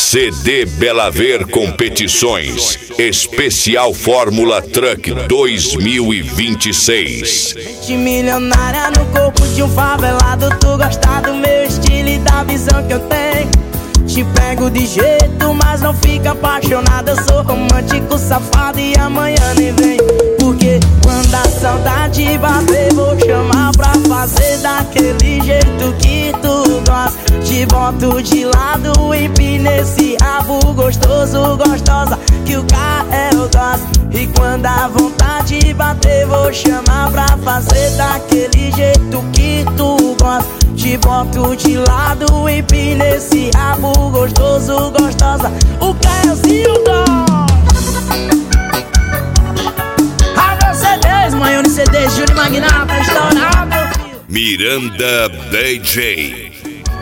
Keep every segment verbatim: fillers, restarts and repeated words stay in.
C D Belaver Competições Especial Fórmula Truck dois mil e vinte e seis. Mente milionária no corpo de um favelado. Tu gosta do meu estilo e da visão que eu tenho. Te pego de jeito, mas não fica apaixonada. Eu sou romântico, safado e amanhã nem vem. Porque quando a saudade bater, vou chamar pra fazer daquele jeito que tu gosta. Te boto de lado, empina esse rabo gostoso, gostosa, que o carro eu gosto. E quando a vontade bater, vou chamar pra fazer daquele jeito que tu gosta. Te boto de lado, empina esse rabo gostoso, gostosa, o Caiozinho gosta. Abre C Ds, manhã de C Ds, Júlio Magnata, estourar meu filho. Miranda D J.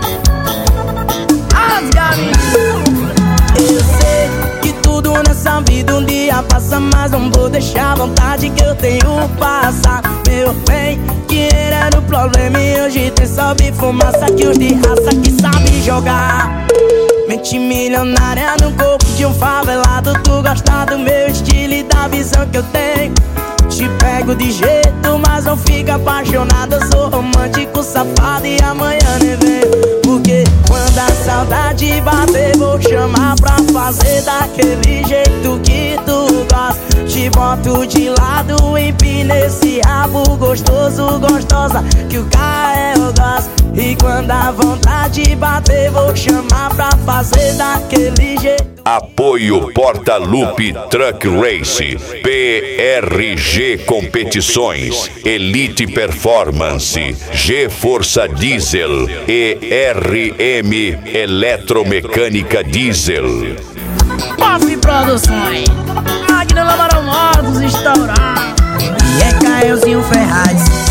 As galinhas. Eu sei que tudo nessa vida um dia passa, mas não vou deixar a vontade que eu tenho passar. Meu bem, dinheiro era o problema e hoje tem só fumaça, que os de raça que sabe jogar. Mente milionária no corpo de um favelado. Tu gosta do meu estilo e da visão que eu tenho. Te pego de jeito, mas não fica apaixonado. Eu sou romântico, safado e amanhã nem vem. Porque quando a saudade bater, vou chamar pra fazer daquele jeito que tu gosta. Te boto de lado, empina esse rabo gostoso, gostosa, que o carro eu gosto. E quando a vontade bater, vou chamar pra fazer daquele jeito. Apoio Porta-Lupe Truck Race, P R G Competições, Elite Performance, G Força Diesel e R M Eletromecânica Diesel. Puff Produções, Magna Lamarão Motos, estourar. E é Caiozinho Ferraz.